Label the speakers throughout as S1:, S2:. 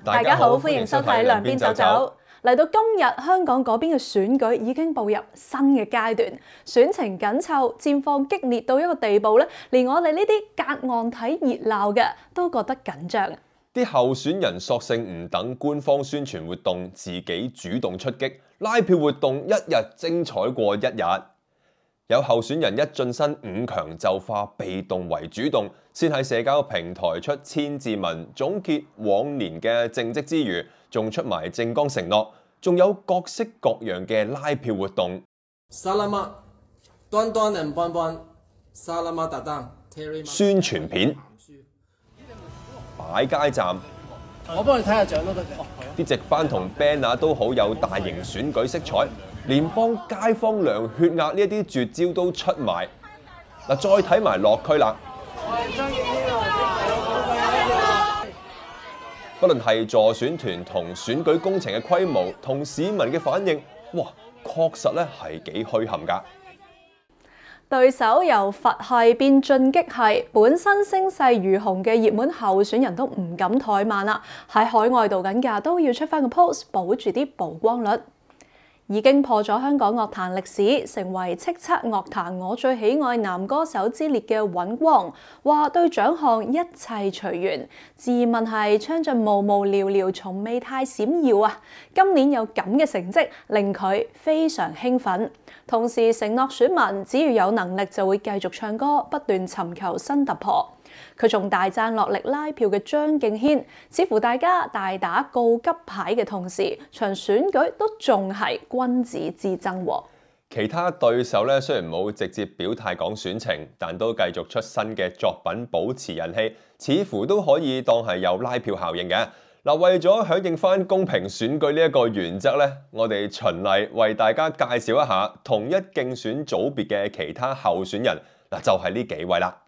S1: 大家好，歡迎收睇兩邊走走。嚟到今日，香港嗰邊嘅選舉已經步入新嘅階段，選情緊湊，戰況激烈到一個地步咧，連我哋呢啲隔岸睇熱鬧嘅都覺得緊張。
S2: 啲候選人索性唔等官方宣傳活動，自己主動出擊，拉票活動一日精彩過一日。有候選人一晉身5強就化被動為主動，先喺社交平台出千字文總結往年嘅政績之餘，仲出埋政綱承諾，仲有各式各樣嘅拉票活動。宣傳片、擺街站，
S3: 我幫你睇下獎都得。
S2: 啲直幡同 banner 都好有大型選舉色彩，連幫街坊量血壓呢一啲絕招都出埋。嗱，再睇埋落區啦。不論係助選團同選舉工程嘅規模，同市民嘅反應，哇，確實咧係幾墟冚㗎。
S1: 對手由佛系變進擊系，本身聲勢如虹嘅熱門候選人都唔敢怠慢啦，喺海外度緊㗎都要出翻個 post 保住啲曝光率。已經破咗香港樂壇歷史，成為叱咤樂壇我最喜愛男歌手之列嘅尹光，話對獎項一切隨緣。自問係槍盡無無聊聊，從未太閃耀啊！今年有咁嘅成績，令佢非常興奮。同時承諾選民，只要有能力就會繼續唱歌，不斷尋求新突破。佢仲大讚落力拉票嘅張敬軒，似乎大家大打告急牌嘅同時，場選舉都仲係君子之爭喎。
S2: 其他對手咧雖然冇直接表態講選情，但都繼續出新嘅作品保持人氣，似乎都可以當係有拉票效應嘅。嗱，為咗響應翻公平選舉呢一個原則咧，我哋循例為大家介紹一下同一競選組別嘅其他候選人，嗱就係呢幾位啦。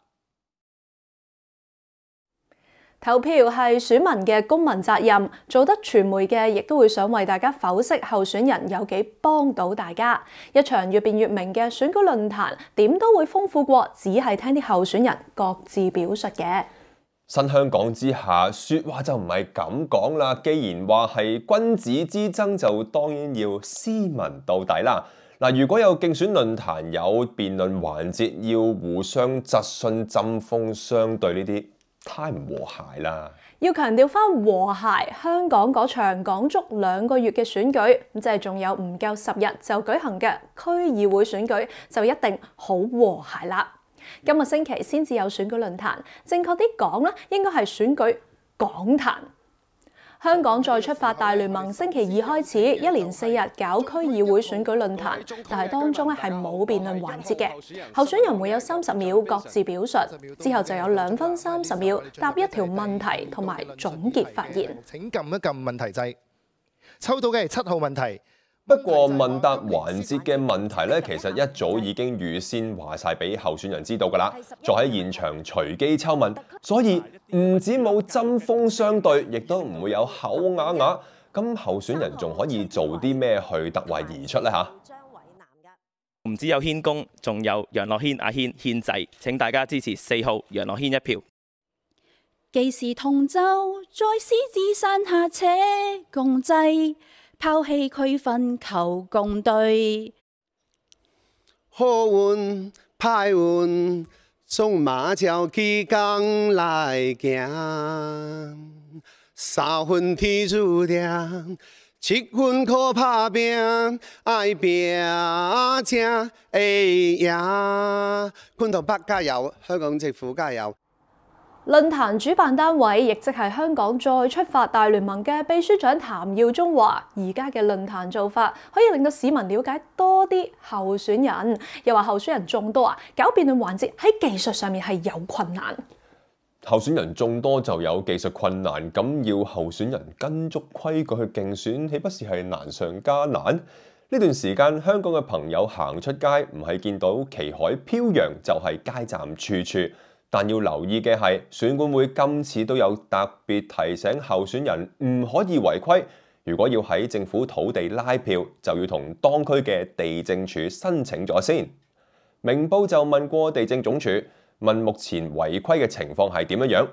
S1: 投票係選民嘅公民責任，做得傳媒嘅亦都會想為大家剖析候選人有幾幫到大家。一場越辯越明嘅選舉論壇，點都會豐富過只係聽啲候選人各自表述嘅。
S2: 新香港之下，說話就唔係咁講啦。既然話係君子之爭，就當然要斯文到底啦。嗱，如果有競選論壇有辯論環節，要互相質詢、針鋒相對呢啲，太唔和諧啦！
S1: 要強調翻和諧，香港嗰場講足2個月嘅選舉，咁即係仲有唔夠10日就舉行嘅區議會選舉，就一定好和諧啦。今個星期先至有選舉論壇，正確啲講咧，應該係選舉講壇。香港再出發大聯盟星期2開始，一連4日搞區議會選舉論壇，但係當中咧係冇辯論環節嘅，候選人會有30秒各自表述，之後就有2分30秒答一條問題同埋總結發言。
S3: 請撳一撳問題掣，抽到嘅係7號問題。
S2: 不過問答環節嘅問題咧，其實一早已經預先話晒俾候選人知道㗎啦，再喺現場隨機抽問，所以唔止冇針鋒相對，亦都唔會有口啞啞。咁候選人仲可以做啲咩去突圍而出呢？嚇？
S4: 唔止有軒公，仲有楊樂軒阿軒軒仔，請大家支持4號楊樂軒1票。
S5: 既是同舟，在獅子山下且共濟。拋棄區分求共對，
S6: 好運歹運，縱馬照起工來行。3分天注定，7分靠打拼，愛拼才會贏。觀塘北加油，香港政府加油！
S1: 論壇主辦單位亦即係香港再出發大聯盟嘅秘書長譚耀宗話：而家嘅論壇做法可以令到市民了解多啲候選人，又話候選人眾多啊，搞辯論環節喺技術上面係有困難。
S2: 候選人眾多就有技術困難，咁要候選人跟足規矩去競選，豈不是係難上加難？呢段時間香港嘅朋友行出街，唔係見到旗海飄揚，就係街站處處。但要留意嘅係，選管會今次都有特別提醒候選人唔可以違規。如果要喺政府土地拉票，就要同當區嘅地政署申請咗先。明報就問過地政總署，問目前違規嘅情況係點樣？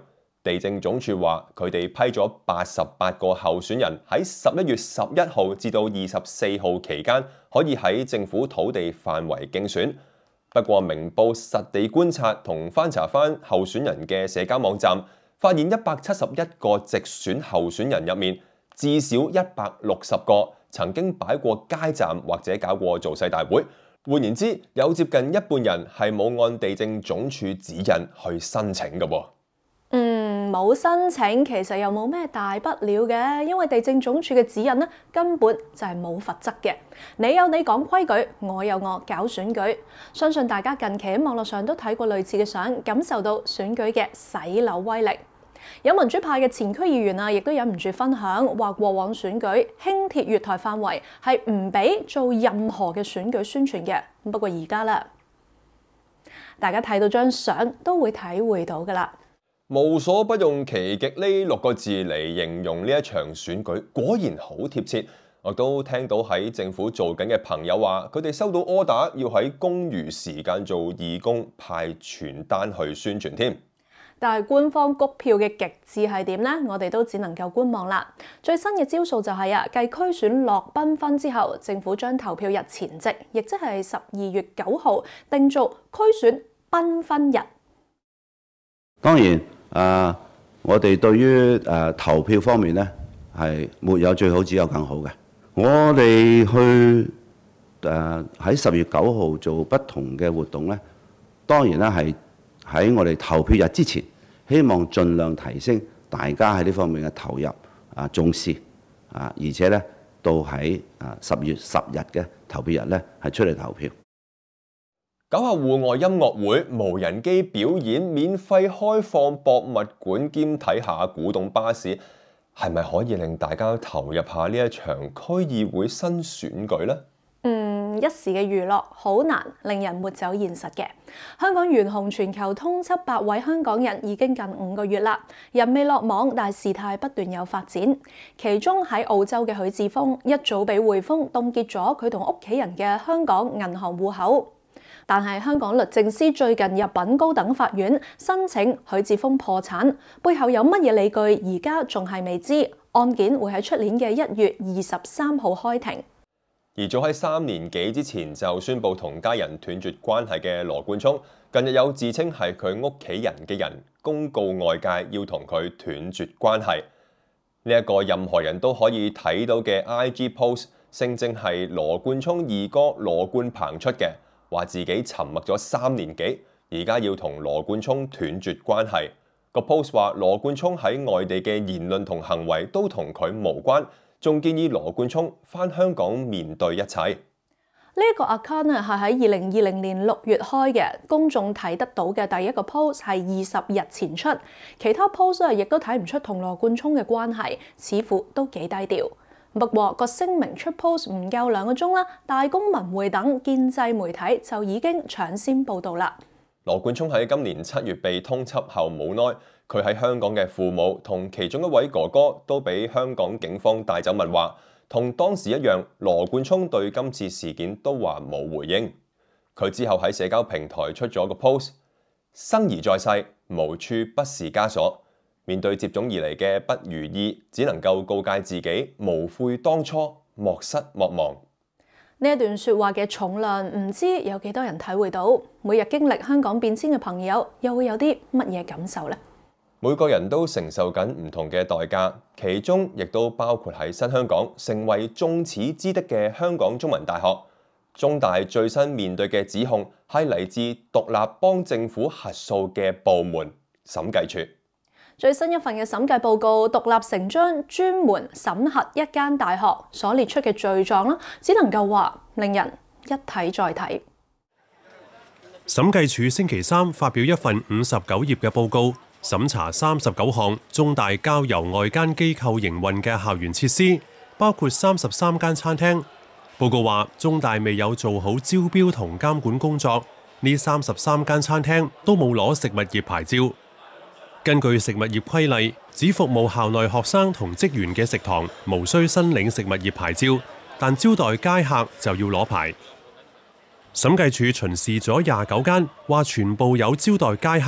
S2: 地政總署話佢哋批咗88個候選人喺11月11號至到24號期間可以喺政府土地範圍競選。不過明報實地觀察同翻查翻候選人嘅社交網站，發現171個直選候選人入面，至少160個曾經擺過街站或者搞過造勢大會。換言之，有接近一半人係冇按地政總署指引去申請嘅喎。
S1: 冇申請其實又冇咩大不了嘅，因為地政總署嘅指引呢根本就係冇罰則嘅。你有你講規矩，我有我搞選舉。相信大家近期喺網絡上都睇過類似嘅相，感受到選舉嘅洗腦威力。有民主派嘅前區議員啊，亦都忍唔住分享，話過往選舉輕鐵月台範圍係唔俾做任何嘅選舉宣傳嘅。不過而家啦，大家睇到張相都會體會到㗎啦。
S2: 無所不用其極呢6個字嚟形容呢一場選舉，果然好貼切。我都聽到喺政府做緊嘅朋友話，佢哋收到 order 要喺公餘時間做義工，派傳單去宣傳添。但係官方谷票嘅極致係點呢？我哋都只能夠觀望啦。最新嘅招數就係繼區選落繽紛之後，政府將投票日前夕，亦即係12月9號，定做區選繽紛日。
S7: 當然，我哋對於投票方面呢，係沒有最好，只有更好嘅。我哋去喺10月9號做不同嘅活動呢，當然啦係喺我哋投票日之前，希望盡量提升大家喺呢方面嘅投入重視而且呢到喺10月10日嘅投票日呢係出嚟投票。搞下戶外音樂會、無人機表演、免費開放博物館兼睇下古董巴士，係咪可以令大家投入下呢一場區議會新選舉呢？一時嘅娛樂好難令人抹走現實嘅。香港懸紅全球通緝8位香港人已經近5個月啦，人未落網，但係事態不斷有發展。其中喺澳洲嘅許智峰一早俾匯豐凍結咗佢同屋企人嘅香港銀行戶口。但係香港律政司最近入稟高等法院申請許智峰破產，背後有乜嘢理據？而家仲係未知。案件會喺出年嘅1月23號開庭。而早喺3年幾之前就宣布同家人斷絕關係嘅羅冠聰，近日有自稱係佢屋企人嘅人公告外界要同佢斷絕關係。呢一個任何人都可以睇到嘅 IG post， 聲稱係羅冠聰二哥羅冠鵬出嘅。話自己沉默咗3年幾，而家要同羅冠聰斷絕關係。個 post 話羅冠聰喺外地嘅言論同行為都同佢無關，仲建議羅冠聰返香港面對一切。呢一個 account 係喺2020年6月開嘅，公眾睇得到嘅第一個 post 係20日前出，其他 post 亦都睇唔出同羅冠聰嘅關係，似乎都幾低調。不過個聲明出 post 唔夠2個鐘啦，大公文匯等建制媒體就已經搶先報導啦。羅冠聰喺今年7月被通緝後冇耐，佢喺香港嘅父母同其中一位哥哥都俾香港警方帶走問話，同當時一樣，羅冠聰對今次事件都話冇回應。佢之後喺社交平台出咗個 post， 生兒在世，無處不是枷鎖。面對接踵而嚟嘅不如意，只能夠告誡自己無悔當初，莫失莫忘。呢一段說話嘅重量，唔知有幾多人體會到？每日經歷香港變遷嘅朋友，又會有啲乜嘢感受呢？每個人都承受緊唔同嘅代價，其中亦都包括喺新香港成為眾矢之的嘅香港中文大學。中大最新面對嘅指控係嚟自獨立幫政府核數嘅部門審計處。最新一份嘅審計報告獨立成章，專門審核一間大學所列出嘅罪狀啦，只能夠話令人一睇再睇。審計署星期3發表一份59頁嘅報告，審查39項中大交由外間機構營運嘅校園設施，包括33間餐廳。報告話中大未有做好招標同監管工作，呢33間餐廳都冇攞食物業牌照。根據食物業規例，只服務校內學生同職員嘅食堂無需申領食物業牌照，但招待街客就要攞牌。審計署巡視咗29間，話全部有招待街客，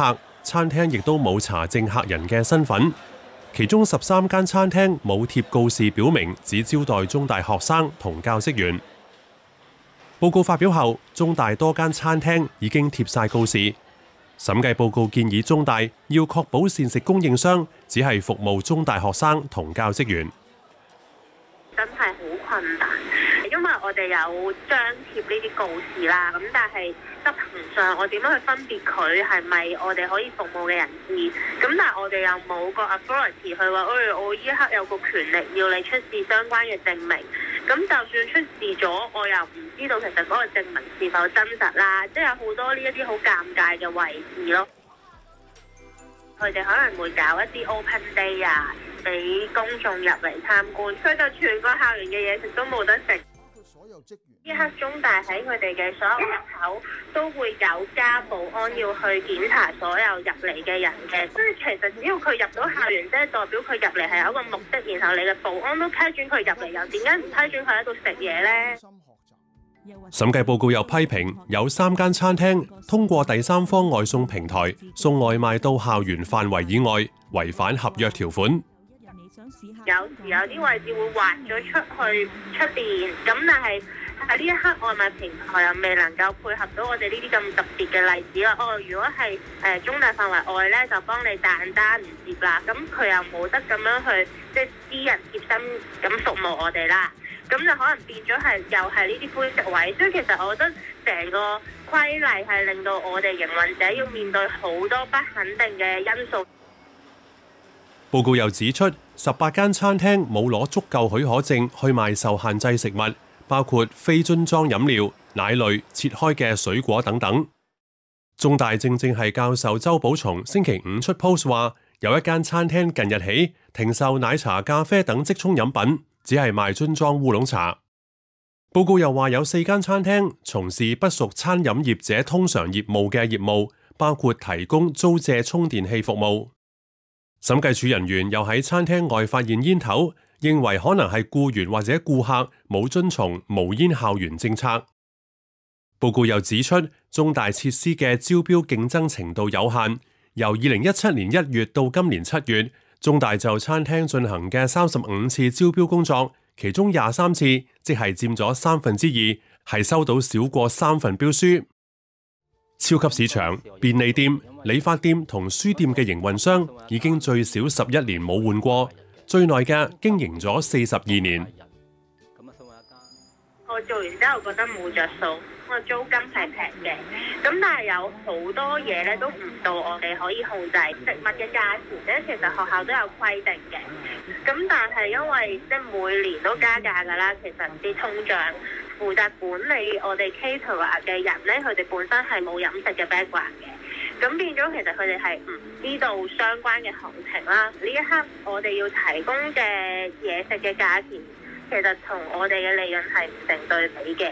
S8: 餐廳亦都冇查證客人嘅身份。其中13間餐廳冇貼告示表明只招待中大學生同教職員。報告發表後，中大多間餐廳已經貼晒告示。審計報告建議中大要確保膳食供應商只係服務中大學生同教職員。
S9: 真係好困難，因為我哋有張貼呢啲告示啦，咁但係執行上我點樣去分別佢係咪我哋可以服務嘅人士？咁但係我哋又冇個 authority 去話，我依一刻有個權力要你出示相關嘅證明。咁就算出示咗，我又唔知道其實嗰個證明是否真實啦，即係有好多呢一啲好尷尬嘅位置咯。佢哋可能會搞一啲 open day 啊，俾公眾入嚟參觀，佢就全個校園嘅嘢食都冇得食。呢刻中大喺佢哋嘅所有入口都會有加保安要去檢查所有入嚟嘅人嘅，所以其實只要佢入到校園，即係代表佢入嚟係有一個目的，然後你嘅保安都批准佢入嚟，又點解唔批准佢喺度食嘢呢？
S8: 審計報告又批評有3間餐廳通過第三方外送平台送外賣到校園範圍以外，違反合約條款。
S9: 有時有啲位置會劃咗出去出邊，咁但係喺呢一刻外賣平台又未能夠配合到我哋呢啲咁特別嘅例子啦。如果係中大範圍外呢，就幫你彈單唔接啦。咁佢又冇得咁樣去即係私人貼心咁服務我哋啦。咁就可能變咗係又係呢啲灰色位，所以其實我覺得成個規例係令到我哋營運者要面對好多不肯定嘅因素。
S8: 報告又指出，18間餐廳冇攞足夠許可證去賣受限制食物，包括非樽裝飲料、奶類、切開嘅水果等等。中大正係教授周寶松星期5出 post 話，有一間餐廳近日起停售奶茶、咖啡等即沖飲品，只係賣樽裝烏龍茶。報告又話有4間餐廳從事不屬餐飲業者通常業務嘅業務，包括提供租借充電器服務。審計署人員又喺餐廳外發現煙頭，認為可能係僱員或者顧客冇遵從無煙校園政策。報告又指出，中大設施嘅招標競爭程度有限，由2017年1月到今年7月，中大就餐廳進行嘅35次招標工作，其中23次，即係佔咗2/3，係收到少過3份標書。超級市場、便利店、理髮店同書店嘅營運商已經最少11年冇換過，最耐嘅經營咗42年。
S9: 我做完之後覺得冇着數，個租金係平嘅，咁但係有好多嘢咧都唔到我哋可以控制。食物嘅價錢咧，其實學校都有規定嘅，咁但係因為即係每年都加價㗎啦，其實啲通脹。負責管理我哋 caterer 嘅人咧，佢哋本身係冇飲食嘅 background 嘅，咁變咗其實佢哋係唔知道相關嘅行情啦。呢一刻我哋要提供嘅嘢食嘅價錢，其實同我哋嘅利潤係唔成對比嘅。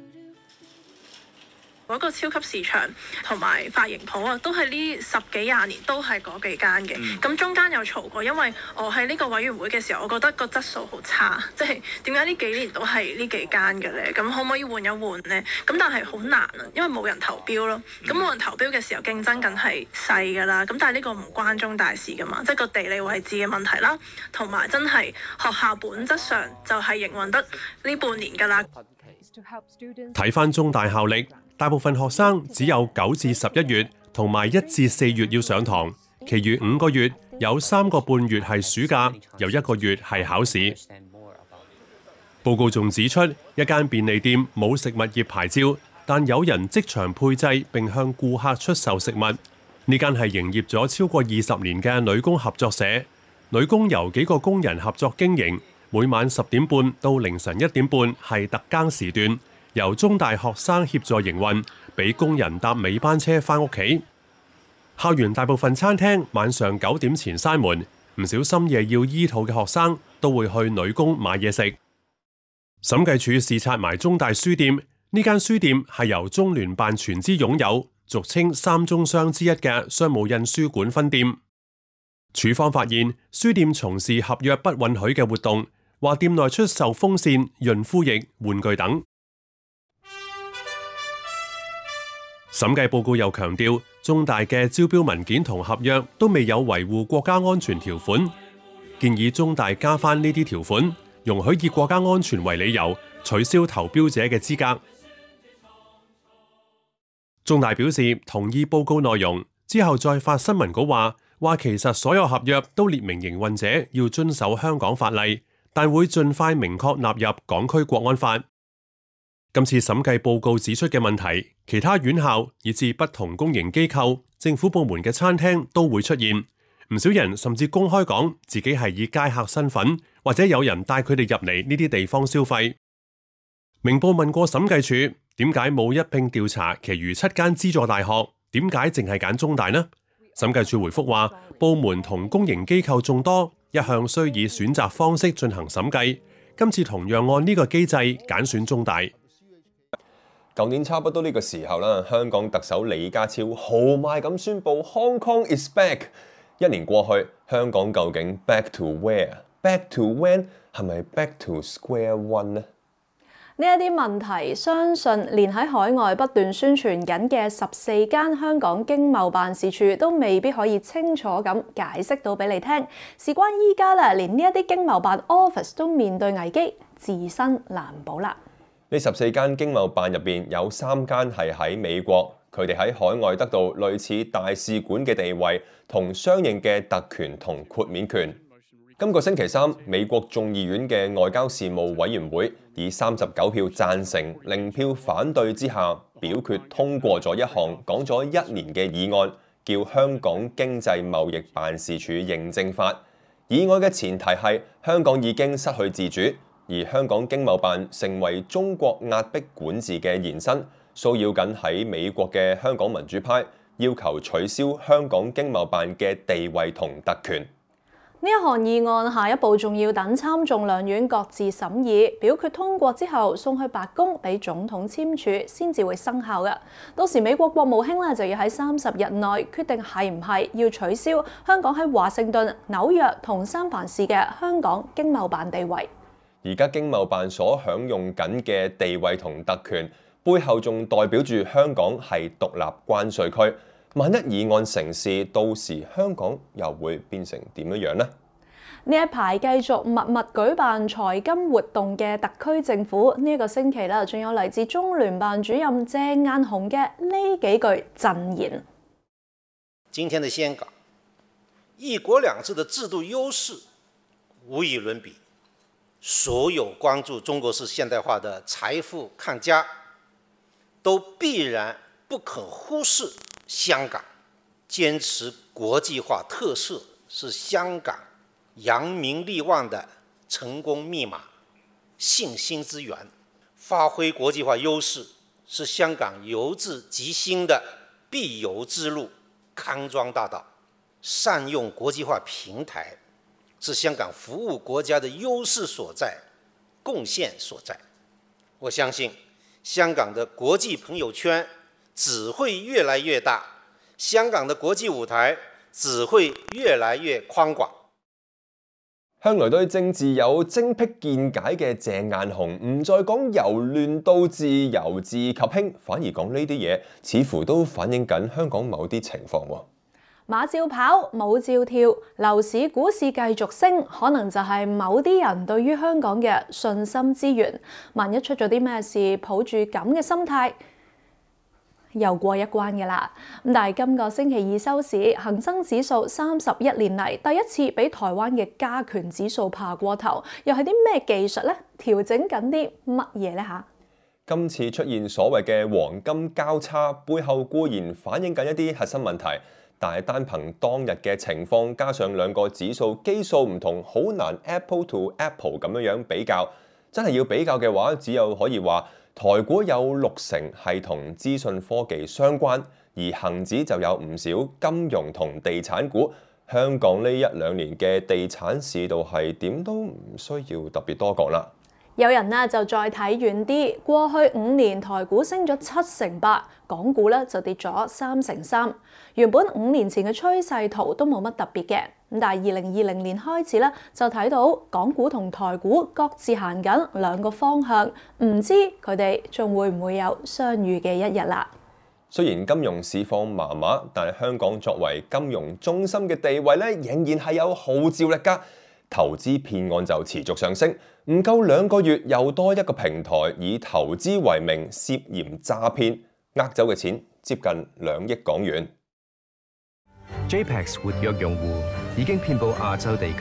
S10: 嗰個超級市場同埋髮型鋪啊，都係呢10幾20年都係嗰幾間嘅。咁中間有嘈過，因為我喺呢個委員會嘅時候，我覺得個質素好差，即係點解呢幾年都係呢幾間嘅咧？咁可唔可以換一換呢？咁但係好難啊，因為冇人投標咯。咁冇人投標嘅時候，競爭梗係細㗎啦。咁但係呢個唔關中大事㗎嘛，即係個地理位置嘅問題啦，同埋真係學校本質上就係營運得呢半年㗎啦。
S8: 睇返中大校歷，大部分學生只有9至11月同埋1至4月要上堂，其餘5個月有3個半月係暑假，有1個月係考試。報告仲指出，一間便利店冇食物業牌照，但有人即場配製並向顧客出售食物。呢間係營業咗超過20年嘅女工合作社，女工由幾個工人合作經營，每晚10點半到凌晨1點半係特更時段。由中大學生協助營運，俾工人搭尾班車返屋企。校園大部分餐廳晚上9點前閂門，唔少深夜要醫肚嘅學生都會去女工買嘢食。審計署視察埋中大書店，呢間書店係由中聯辦全資擁有，俗稱3中商之一嘅商務印書館分店。署方發現書店從事合約不允許嘅活動，話店內出售風扇、潤膚液、玩具等。 審計報告又強調，中大嘅招標文件同合約都未有維護國家安全條款，建議中大加返呢啲條款，容許以國家安全為理由取消投標者嘅資格。中大表示同意報告內容，之後再發新聞稿話其實所有合約都列明營運者要遵守香港法例，但會盡快明確納入港區國安法。今次審計報告指出嘅問題，其他院校以至不同公營機構、政府部門嘅餐廳都會出現。唔少人甚至公開講自己係以街客身份，或者有人帶佢哋入嚟呢啲地方消費。明報問過審計署，點解冇一併調查其餘7間資助大學？點解淨係揀中大呢？審計署回覆話，部門同公營機構眾多，一向需以選擇方式進行審計。今次同樣按呢個機制揀選中大。
S2: 舊年差不多呢個時候啦，香港特首李家超豪邁咁宣布 Hong Kong is back。一年過去，香港究竟 back to where？back to when？ 係咪 back to square one 呢？
S1: 呢一啲問題，相信連喺海外不斷宣傳緊嘅14間香港經貿辦事處都未必可以清楚咁解釋到俾你聽。事關依家咧，連呢一啲經貿辦 office 都面對危機，自身難保啦。
S2: 呢14間經貿辦入邊有3間係喺美國，佢哋喺海外得到類似大使館嘅地位同相應嘅特權同豁免權。今個星期三，美國眾議院嘅外交事務委員會以39票贊成、0票反對之下，表決通過咗一項講咗1年嘅議案，叫香港經濟貿易辦事處認證法。議案嘅前提係香港已經失去自主，而香港經貿辦成為中國壓迫管治嘅延伸，騷擾緊喺美國嘅香港民主派，要求取消香港經貿辦嘅地位同特權。
S1: 呢一項議案下一步仲要等參眾兩院各自審議，表決通過之後送去白宮俾總統簽署，先至會生效嘅。到時美國國務卿咧就要喺30日內決定係唔係要取消香港喺華盛頓、紐約同三藩市嘅香港經貿辦地位。
S2: 而家經貿辦所享用緊嘅地位同特權，背後仲代表住香港係獨立關稅區。萬一議案成事，到時香港又會變成點樣呢？
S1: 呢一排繼續密密舉辦財金活動嘅特區政府，呢一個星期啦，仲有嚟自中聯辦主任鄭雁雄嘅呢幾句贈言。
S11: 今天的香港，一國兩制的制度優勢無與倫比，所有關注中國式現代化的財富看家，都必然不可忽視香港堅持國際化特色是香港揚名立萬的成功密碼、信心之源，發揮國際化優勢是香港由治及興的必由之路、康莊大道，善用國際化平台是香港服務國家的優勢所在、貢獻所在。我相信香港的國際朋友圈只會越來越大，香港的國際舞台只會越來越寬廣。
S2: 向來對政治有精闢見解嘅鄭雁雄，唔再講由亂到治、由治及興，反而講呢啲嘢，似乎都反映緊香港某啲情況喎。
S1: 馬照跑，舞照跳，樓市、股市繼續升，可能就係某啲人對於香港嘅信心之源。萬一出咗啲咩事，抱住咁嘅心態，又過一關嘅啦。咁但係今個星期二收市，恒生指數31年嚟第一次俾台灣嘅加權指數爬過頭，又係啲咩技術呢？調整緊啲乜嘢呢？嚇？
S2: 今次出現所謂嘅黃金交叉，背後固然反映緊一啲核心問題，但係單憑當日嘅情況，加上兩個指數基數唔同，好難 Apple to Apple 咁樣比較。真係要比較嘅話，只有可以話台股有60%係同資訊科技相關，而恒指就有唔少金融同地產股。香港呢1-2年嘅地產市道係點都唔需要特別多講啦。
S1: 有人呢就再睇遠啲，過去5年台股升咗7%8%，港股咧就跌咗3%3%。原本5年前嘅趨勢圖都冇乜特別嘅，咁但係2020年開始咧就睇到港股同台股各自行緊兩個方向，唔知佢哋仲會唔會有相遇嘅一日啦。
S2: 雖然金融市況麻麻，但係香港作為金融中心嘅地位咧，仍然係有號召力㗎。投資騙案就持續上升，唔夠2個月又多一個平台以投資為名涉嫌詐騙，呃走嘅錢接近2億港元。
S12: JPEX 活躍用戶已經遍佈亞洲地區。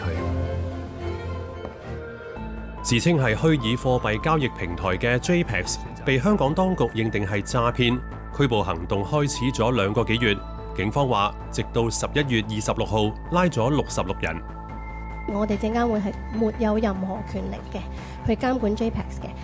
S8: 自稱係虛擬貨幣交易平台嘅 JPEX 被香港當局認定係詐騙，拘捕行動開始咗2個幾月。警方話，直到11月26號拉咗66人。
S13: 我哋證監會係沒有任何權力嘅去監管 JPEX 嘅。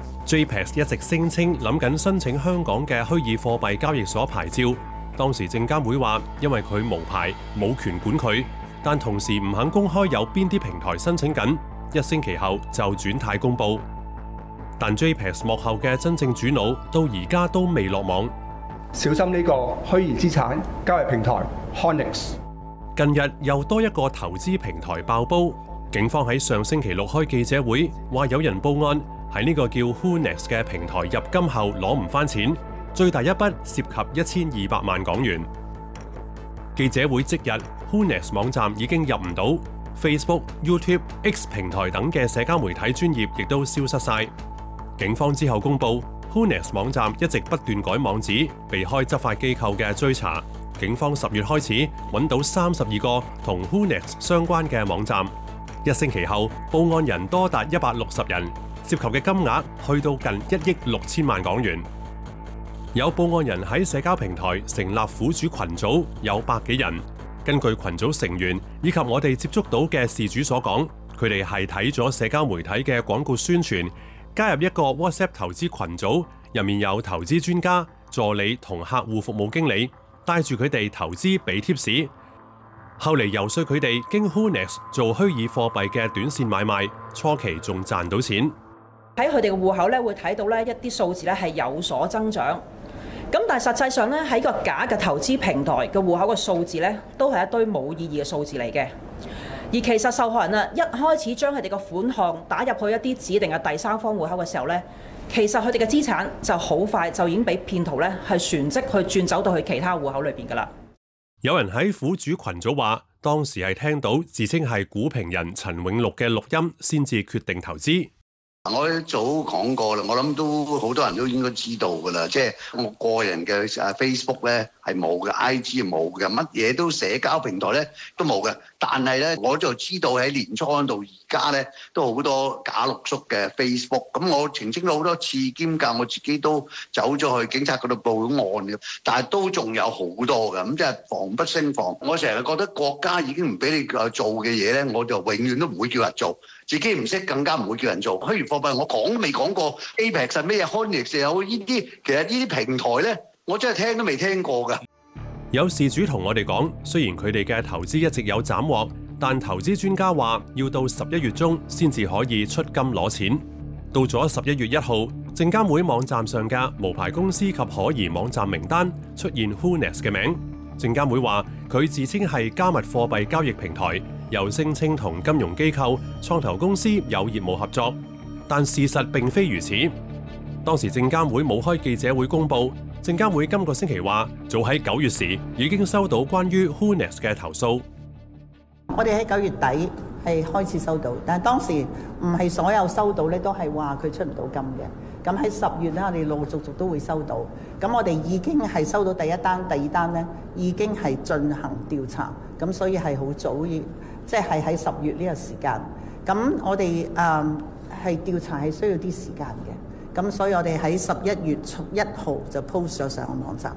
S8: JPEX 一直聲稱諗緊申請香港嘅虛擬貨幣交易所牌照，當時證監會話因為佢無牌，冇權管佢，但同時唔肯公開有邊啲平台申請緊。1星期後就轉態公佈，但 JPEX 幕後嘅真正主腦到而家都未落網。
S14: 小心呢個虛擬資產交易平台 Hounax。
S8: 近日又多一個投資平台爆煲，警方喺上星期6開記者會，話有人報案喺呢個叫 Hounax 嘅平台入金後攞唔返錢，最大一筆涉及1200萬港元。記者會即日 ，Hounax 網站已經入唔到 ，Facebook、YouTube、X 平台等嘅社交媒體專頁亦都消失晒。警方之後公佈 ，Hounax 網站一直不斷改網址，避開執法機構嘅追查。警方10月開始揾到32個同 Hounax 相關嘅網站，1星期後報案人多達160人，涉及嘅金額去到近1億6千萬港元。有報案人喺社交平台成立苦主群組，有100幾人。根據群組成員以及我哋接觸到嘅事主所講，佢哋係睇咗社交媒體嘅廣告宣傳，加入一個 WhatsApp 投資群組，入面有投資專家、助理同客戶服務經理。帶住佢哋投資俾貼士，後嚟游說佢哋經 Hounax 做虛擬貨幣嘅短線買賣，初期仲賺到錢。
S15: 喺佢哋嘅戶口咧，會睇到咧一啲數字咧係有所增長。咁但係實際上咧喺個假嘅投資平台嘅戶口嘅數字咧，都係一堆冇意義嘅數字嚟嘅。而其實受害人啊一開始將佢哋嘅款項打入去一啲指定嘅第三方戶口嘅時候咧，其實佢哋嘅資產就好快就已經俾騙徒咧係船即去轉走到去其他戶口裏邊㗎啦。
S8: 有人喺苦主群組話，當時係聽到自稱係股評人陳永綠嘅錄音，先至決定投資。
S16: 我一早講過啦，我諗都好多人都應該知道㗎啦，即係我個人嘅Facebook 咧係冇嘅 ，IG 冇嘅，乜嘢都社交平台咧都冇嘅。但係咧，我就知道喺年初到而家咧都好多假六叔嘅 Facebook。咁我澄清咗好多次，兼夾我自己都走咗去警察嗰度報咗案嘅，但係都仲有好多嘅。咁即係防不勝防。我成日覺得國家已經唔俾你做嘅嘢咧，我就永遠都唔會叫人做。自己唔識，更加唔會叫人做。虛擬貨幣我講都未講過 ，Apex 係咩嘢 ，Hounax 有呢啲，其實呢啲平台咧，我真係聽都未聽過㗎。
S8: 有事主同我哋講，雖然佢哋嘅投資一直有斬獲，但投資專家話要到11月中先至可以出金攞錢。到咗11月1號，證監會網站上嘅無牌公司及可疑網站名單出現 Hounax 嘅名。證監會話佢自稱係加密貨幣交易平台，又聲稱同金融機構、創投公司有業務合作，但事實並非如此。當時證監會冇開記者會公佈，證監會今個星期話，早喺9月時已經收到關於 Hounax 嘅投訴。
S17: 我哋喺9月底係開始收到，但係當時唔係所有收到咧都係話佢出唔到金嘅。咁喺10月咧，我哋陸陸續續都會收到。咁我哋已經係收到第一單、第二單咧，已經係進行調查。咁所以係好早，即係喺10月呢個時間。咁我哋係調查係需要啲時間嘅。咁所以我哋喺11月1號就 post 咗上個網站。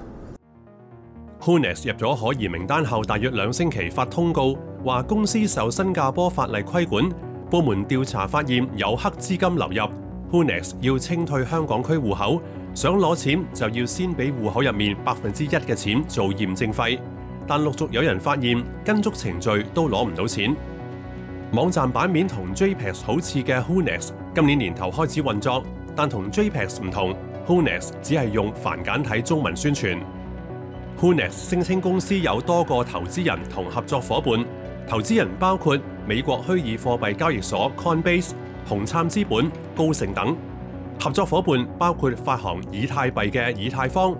S8: Hounax 入咗可疑名單後，大約2星期發通告，話公司受新加坡法例規管，部門調查發現有黑資金流入。Hounax 要清退香港區戶口，想攞錢就要先俾戶口入面1%嘅錢做驗證費，但陸續有人發現跟足程序都攞唔到錢。網站版面同 JPEX 好似嘅 Hounax 今年年頭開始運作，但同 JPEX 唔同， Hounax 只係用繁簡體中文宣傳。Hounax 聲稱公司有多個投資人同合作伙伴，投資人包括美國虛擬貨幣交易所 Coinbase、紅杉資本、高盛等。合作伙伴包括發行以太幣嘅以太坊、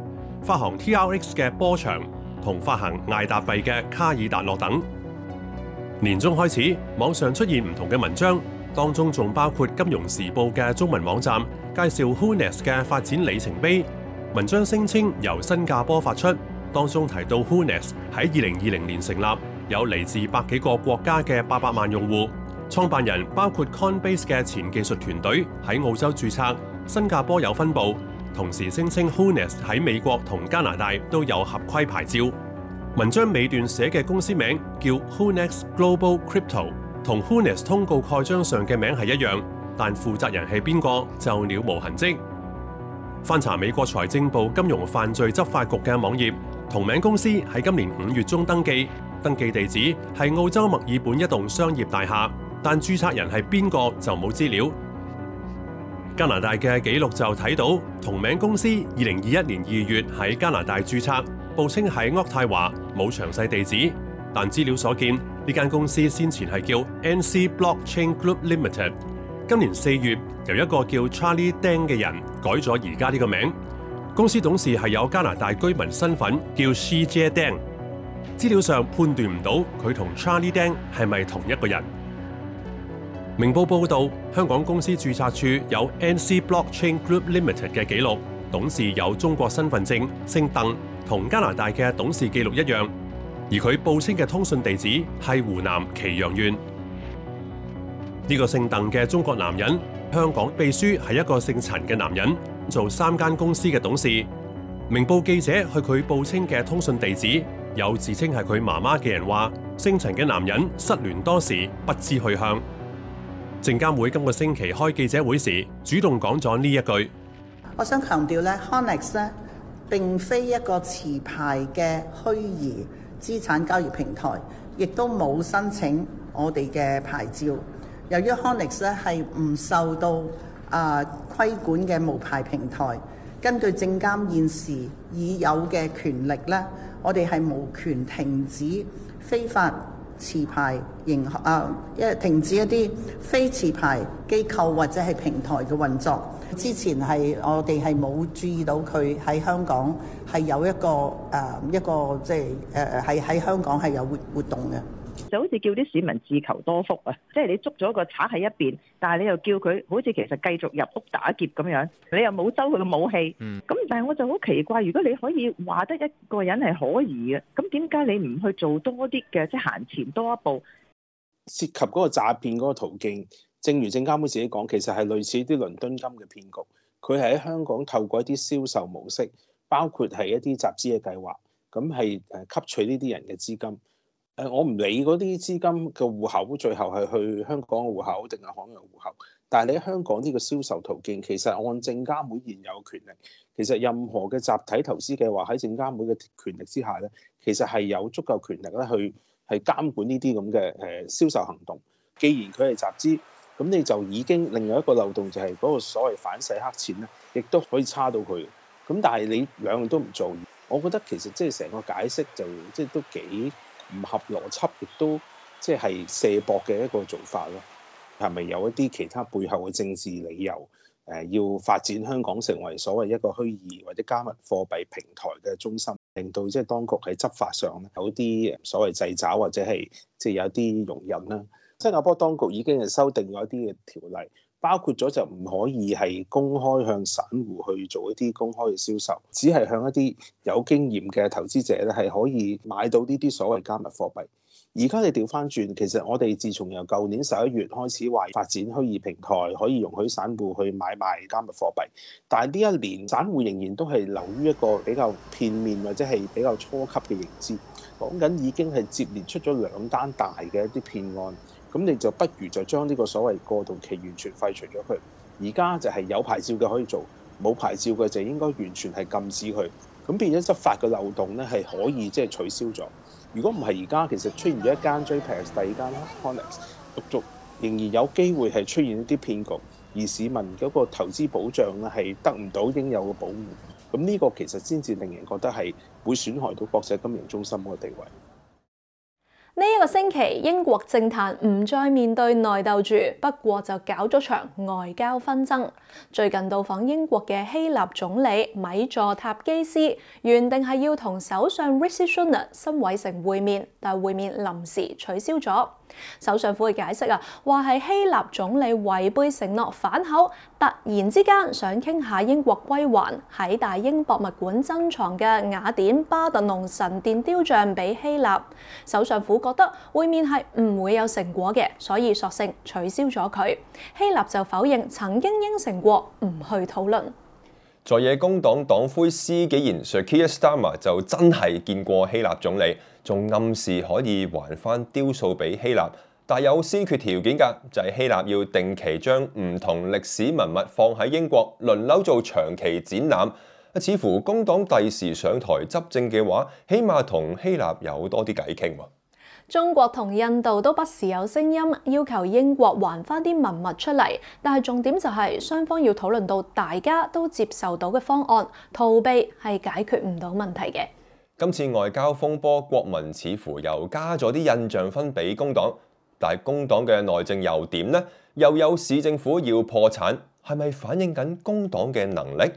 S8: 發行 TRX 嘅波長同發行艾達幣嘅卡爾達諾等。年中開始，網上出現唔同嘅文章，當中仲包括《金融時報》嘅中文網站介紹 Whonext 嘅發展里程碑。文章聲稱由新加坡發出，當中提到 Whonext 喺2020年成立，有嚟自百幾個國家嘅800萬用戶。創辦人包括 Coinbase 嘅前技術團隊喺澳洲註冊，新加坡有分部。同時聲稱 Whonext 喺美國同加拿大都有合規牌照。文章尾段寫嘅公司名叫 Whonext Global Crypto， 同 Whonext 通告蓋章上嘅名係一樣，但負責人係邊個就了無痕跡。翻查美國財政部金融犯罪執法局嘅網頁，同名公司喺今年5月中登記地址係澳洲墨爾本一棟商業大廈，但註冊人係邊個就冇資料。加拿大嘅記錄就睇到同名公司2021年2月喺加拿大註冊，報稱喺渥太華，冇詳細地址。但資料所見，呢間公司先前係叫 NC Blockchain Group Limited。今年4月，由一個叫 Charlie Deng 嘅人改咗而家呢個名。公司董事係有加拿大居民身份，叫 CJ Deng。資料上判斷唔到佢同 Charlie Deng 係咪同一個人。明報報導，香港公司註冊處有 NC Blockchain Group Limited 嘅記錄，董事有中國身份證，姓鄧，同加拿大嘅董事記錄一樣。而佢報稱嘅通訊地址係湖南祁陽縣。呢個姓鄧嘅中國男人，香港秘書係一個姓陳嘅男人，做3間公司嘅董事。明報記者去佢報稱嘅通訊地址，有自稱係佢媽媽嘅人話，姓陳嘅男人失聯多時，不知去向。證監會今個星期開記者會時，主動講咗呢一句。
S17: 我想強調咧 ，Whonext 咧並非一個持牌嘅虛擬資產交易平台，亦都冇申請我哋嘅牌照。由於 Whonext 咧係唔受到規管嘅無牌平台，根據證監現時已有嘅權力咧，我哋係無權停止非法持牌停止一啲非持牌機構或者係平台嘅運作。之前我哋係冇注意到佢喺香港係有一個即係喺香港係有活動嘅。
S18: 就好似叫啲市民自求多福啊！即係你捉咗個賊喺一邊，但係你又叫佢好似其實繼續入屋打劫咁樣，你又冇收佢嘅武器。咁但係我就好奇怪，如果你可以話得一個人係可疑嘅，咁點解你唔去做多啲嘅，即係行前多一步？
S19: 涉及嗰個詐騙嗰個途徑，正如證監會自己講，其實係類似啲倫敦金嘅騙局。佢係喺香港透過一啲銷售模式，包括係一啲集資嘅計劃，咁係吸取呢啲人嘅資金。我唔理嗰啲資金嘅戶口最後係去香港嘅戶口定係海外戶口，但係你喺香港呢個銷售途徑，其實按證監會現有權力，其實任何嘅集體投資計劃喺證監會嘅權力之下咧，其實係有足夠權力咧去係監管呢啲咁嘅銷售行動。既然佢係集資，咁你就已經另外一個漏洞就係嗰個所謂反洗黑錢咧，亦都可以叉到佢。咁但係你兩樣都唔做，我覺得其實即係成個解釋就即係都幾唔合邏輯，亦都即係卸膊嘅一個做法咯。係咪有一啲其他背後嘅政治理由？要發展香港成為所謂一個虛擬或者加密貨幣平台嘅中心，令到即係當局喺執法上有啲所謂掣肘或者係即係有啲容忍啦。新加坡當局已經係修訂咗一啲嘅條例，包括咗就唔可以係公開向散戶去做一啲公開嘅銷售，只係向一啲有經驗嘅投資者咧係可以買到呢啲所謂加密貨幣。而家你調翻轉，其實我哋自從由舊年11月開始話發展虛擬平台，可以容許散戶去買賣加密貨幣，但係呢一年散戶仍然都係流於一個比較片面或者係比較初級嘅認知。講緊已經係接連出咗2單大嘅一啲騙案。咁你就不如就將呢個所謂過渡期完全廢除咗佢。而家就係有牌照嘅可以做，冇牌照嘅就應該完全係禁止佢。咁變咗執法嘅漏洞咧係可以即係取消咗。如果唔係而家其實出現咗一間 JPEX， 第二間 Whonext， 陸續仍然有機會係出現一啲騙局，而市民嗰個投資保障咧係得唔到應有嘅保護。咁呢個其實先至令人覺得係會損害到國際金融中心嗰個地位。
S1: 呢一個星期，英國政壇唔再面對內鬥住，不過就搞咗場外交紛爭。最近到訪英國嘅希臘總理米佐塔基斯，原定係要同首相 Rishi Sunak 辛偉誠會面，但會面臨時取消咗。首相府嘅解釋話係希臘總理違背承諾反口，突然之間想傾下英國歸還喺大英博物館珍藏嘅雅典巴特農神殿雕像俾希臘。首相府覺得會面係唔會有成果嘅，所以索性取消咗佢。希臘就否認曾經應承過唔去討論。
S2: 在野工黨黨魁施紀賢 Sir Keir Starmer 就真係見過希臘總理，仲暗示可以還翻雕塑俾希臘，但有先決條件㗎，就係希臘要定期將唔同歷史文物放喺英國，輪流做長期展覽。似乎工黨第時上台執政嘅話，起碼同希臘有多啲偈傾喎。
S1: 中國同印度都不時有聲音要求英國還翻啲文物出嚟，但係重點就係雙方要討論到大家都接受到嘅方案，逃避係解決唔到問題嘅。
S2: 今次外交風波，國民似乎又加咗啲印象分俾工黨，但係工黨嘅內政又點呢？又有市政府要破產，係咪反映緊工黨嘅能力？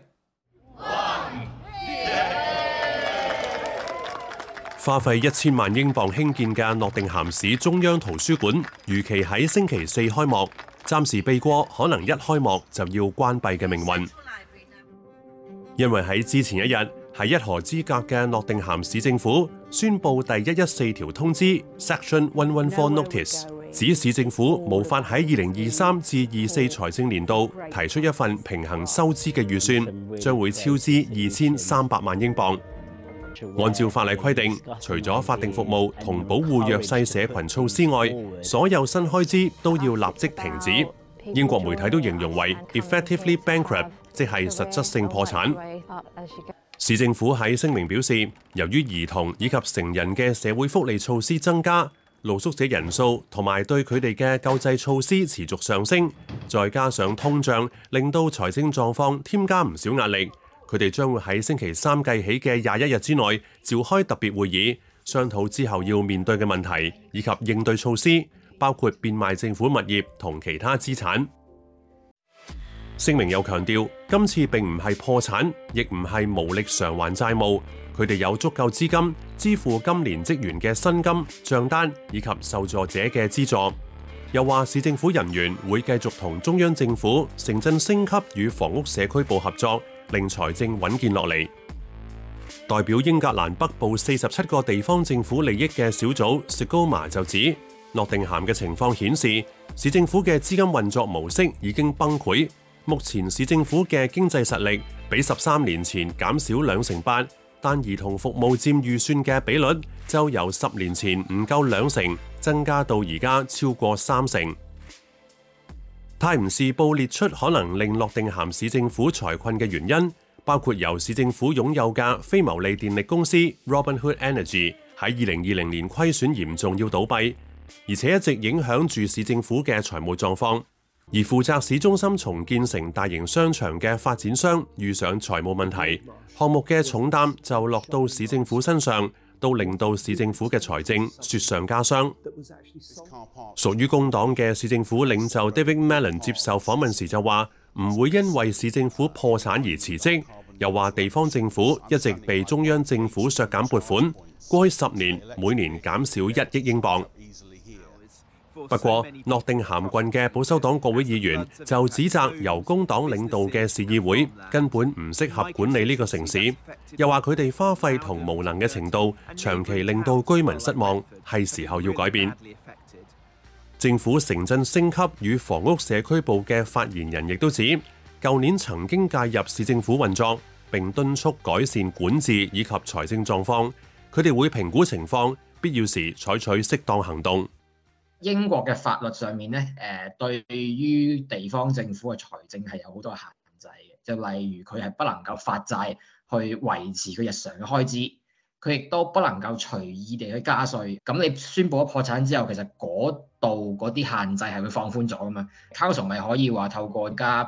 S8: 花費1000萬英鎊興建嘅諾定咸市中央圖書館，預期喺星期4開幕，暫時避過可能一開幕就要關閉嘅命運。因為喺之前一日，喺一河之隔嘅諾定咸市政府宣布第114條通知 Section 114 Notice， 指市政府無法喺2023至24財政年度提出一份平衡收支嘅預算，將會超支2300萬英鎊。按照法例規定，除咗法定服務同保護弱勢社群措施外，所有新開支都要立即停止。英國媒體都形容為 effectively bankrupt， 即係實質性破產。市政府喺聲明表示，由於兒童以及成人嘅社會福利措施增加，露宿者人數同埋對佢哋嘅救濟措施持續上升，再加上通脹令到財政狀況添加唔少壓力。佢哋將會喺星期3計起嘅21日之內召開特別會議，商討之後要面對嘅問題以及應對措施，包括變賣政府物業同其他資產。聲明又強調，今次並唔係破產，亦唔係無力償還債務，佢哋有足夠資金支付今年職員嘅薪金、帳單以及受助者嘅資助。又話市政府人員會繼續同中央政府、城鎮升級與房屋社區部合作，令財政穩健落嚟。代表英格蘭北部47個地方政府利益嘅小組 Sigoma 就指，諾定咸嘅情況顯示，市政府嘅資金運作模式已經崩潰。目前市政府嘅經濟實力比13年前減少2成8%，但兒童服務佔預算嘅比率就由10年前唔夠2成，增加到而家超過3成。泰晤士報列出可能令諾定咸市政府財困嘅原因，包括由市政府擁有嘅非牟利電力公司 Robin Hood Energy 喺2020年虧損嚴重要倒閉，而且一直影響住市政府嘅財務狀況。而負責市中心重建成大型商場嘅發展商遇上財務問題，項目嘅重擔就落到市政府身上，都令到市政府嘅財政雪上加霜。屬於工黨嘅市政府領袖 David Malin 接受訪問時就話，唔會因為市政府破產而辭職，又話地方政府一直被中央政府削減撥款，過去10年每年減少1億英鎊。不過，諾定咸郡嘅保守黨國會議員就指責由工黨領導嘅市議會根本唔適合管理呢個城市，又話佢哋花費同無能嘅程度長期令到居民失望，係時候要改變。政府城鎮升級與房屋社區部嘅發言人亦都指，舊年曾經介入市政府運作，並敦促改善管治以及財政狀況。佢哋會評估情況，必要時採取適當行動。
S20: 英國嘅法律上面咧，對於地方政府嘅財政係有好多限制嘅，就例如佢係不能夠發債去維持佢日常嘅開支，佢亦都不能夠隨意地去加稅。咁你宣布咗破產之後，其實嗰度嗰啲限制係會放寬咗噶嘛。Council 咪可以話透過加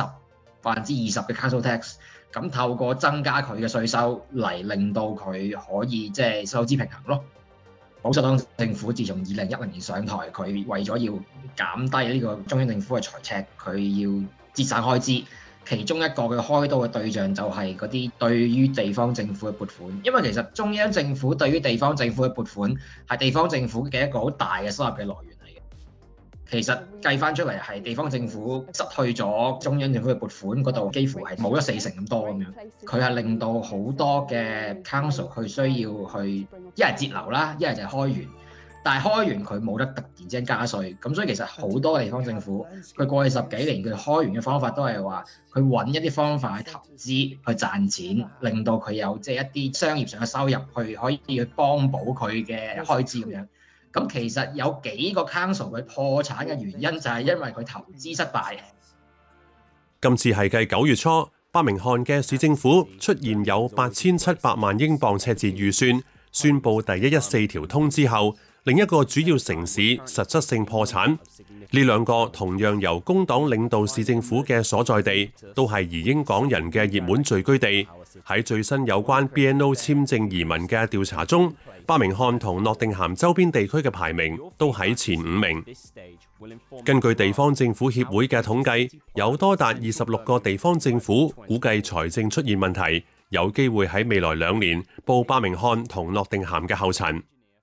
S20: 10%、20%嘅 Council Tax， 咁透過增加佢嘅稅收嚟令到佢可以即係收支平衡咯。 保守黨政府自從2010年上台，佢為咗要減低呢個中央政府嘅財赤，佢要節省開支。其中一個佢開刀嘅對象就係嗰啲對於地方政府嘅撥款，因為其實中央政府對於地方政府嘅撥款係地方政府嘅一個好大嘅收入嘅來源嚟嘅。其實計翻出嚟係地方政府失去咗中央政府嘅撥款嗰度，幾乎係冇咗40%咁多咁樣。佢係令到好多嘅 council 佢需要去一係節流啦，一係就係開源。但係開完佢冇得突然之間加稅，咁所以其實好多地方政府佢過去10幾年佢開完嘅方法都係話佢揾一啲方法去投資去賺錢，令到佢有即係一啲商業上嘅收入去可以去幫補佢嘅開支咁樣。咁其實有幾個 council 佢破產嘅原因就係因為佢投資失敗。
S8: 今次係繼9月初，伯明翰嘅市政府出現有8700萬英鎊赤字預算，宣布第114條通之後，另一個主要城市實質性破產。呢兩個同樣由工黨領導市政府嘅所在地，都係移英港人嘅熱門聚居地。喺最新有關 BNO 簽證移民嘅調查中，伯明翰同諾定咸周邊地區嘅排名都喺前5名。根據地方政府協會嘅統計，有多達26個地方政府估計財政出現問題，有機會喺未來2年步伯明翰同諾定咸嘅後塵。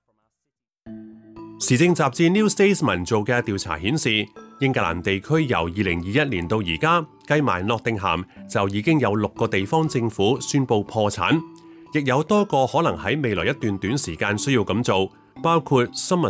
S8: 時政雜誌 New Statesman 做嘅調查顯示，英格蘭地區由2021年到而家，計埋諾定咸就已經有6個地方政府宣布破產，亦有多個可能喺未來一段短時間需要咁做，包括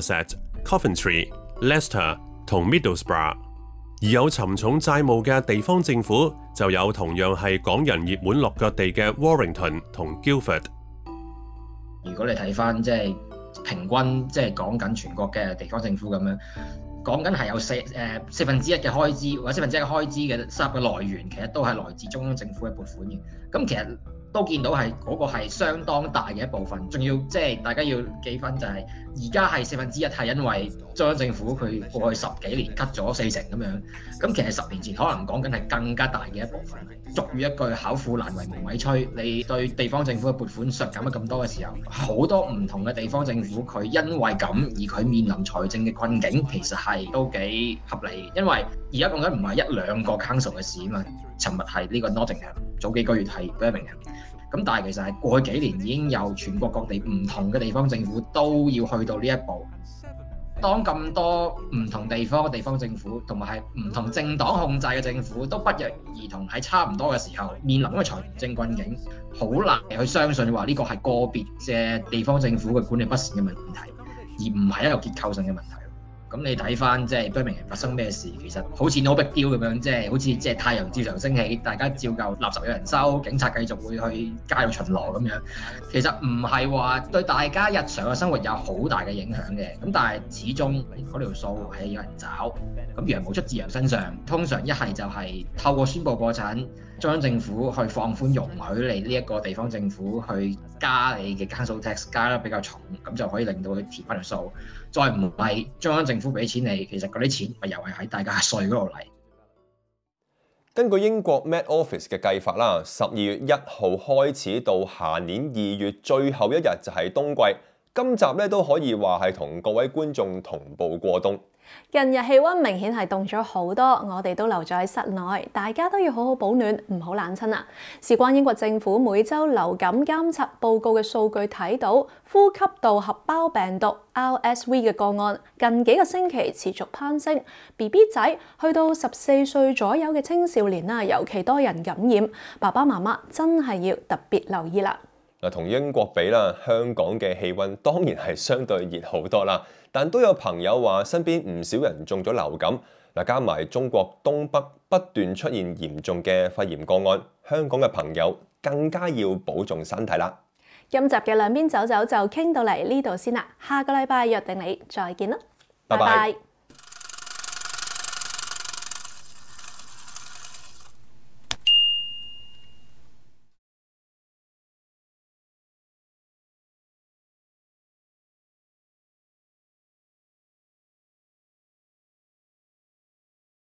S8: Somerset、Coventry、Leicester 同 Middlesbrough。而有沉重債務嘅地方政府就有同樣係港人熱門落腳地嘅 Warrington 同 Guildford。
S20: 如果你睇翻即係平均即係講緊全國嘅地方政府咁樣，講緊係有四分之一嘅開支或者4分之一嘅開支嘅收入嘅來源，其實都係來自中央政府嘅撥款嘅。咁其實都見到係嗰個係相當大嘅一部分，仲要即係大家要記分就係而家係1/4係因為中央政府佢過去10幾年 cut 咗40%咁樣，咁其實10年前可能講緊係更加大嘅一部分。俗語一句，巧婦難為無米炊，你對地方政府嘅撥款削減咗咁多嘅時候，好多唔同嘅地方政府佢因為咁而佢面臨財政嘅困境，其實係都幾合理。因為而家講緊唔係1-2個 council 嘅事啊嘛，尋日係呢個 Nottingham， 早幾個月係 Birmingham。咁但係其實係過去幾年已經有全國各地唔同嘅地方政府都要去到呢一步。當咁多唔同地方嘅地方政府同埋係唔同政黨控制嘅政府都不約而同喺差唔多嘅時候面臨一個財政困境，好難去相信話呢個係個別嘅地方政府嘅管理不善嘅問題，而唔係一個結構性嘅問題。咁你睇翻即係Birmingham發生咩事，其實好似 no big deal 咁樣，即係好似即係太陽照常升起，大家照舊垃圾有人收，警察繼續會去街度巡邏咁樣。其實唔係話對大家日常嘅生活有好大嘅影響嘅，咁但係始終嗰條數係有人找，咁羊毛出自羊身上。通常一係就係透過宣佈破產，中央政府去放寬容許你呢一個地方政府去加你嘅 council tax 加得比較重，咁就可以令到佢填翻條數。再唔係中央政府俾錢你，其實嗰啲錢咪又係喺大家稅嗰度嚟。
S2: 根據英國 Met Office 嘅計法啦，12月1號開始到下年2月最後一日就係冬季。今集咧都可以話係同各位觀眾同步過冬。
S1: 近日氣温明顯係凍咗好多，我哋都留咗喺室內，大家都要好好保暖，唔好冷親啊！事關英國政府每週流感監測報告嘅數據睇到，呼吸道合胞病毒 RSV 嘅個案近幾個星期持續攀升 ，BB 仔去到14歲左右嘅青少年啦，尤其多人感染，爸爸媽媽真係要特別留意啦。
S2: 同英國比啦，香港嘅氣温當然係相對熱好多啦，但都有朋友話身邊唔少人中咗流感。加埋中國東北不斷出現嚴重嘅肺炎個案，香港嘅朋友更加要保重身體啦。
S1: 今集嘅兩邊走走就傾到嚟呢度先啦，下個禮拜約定你再見啦，拜拜。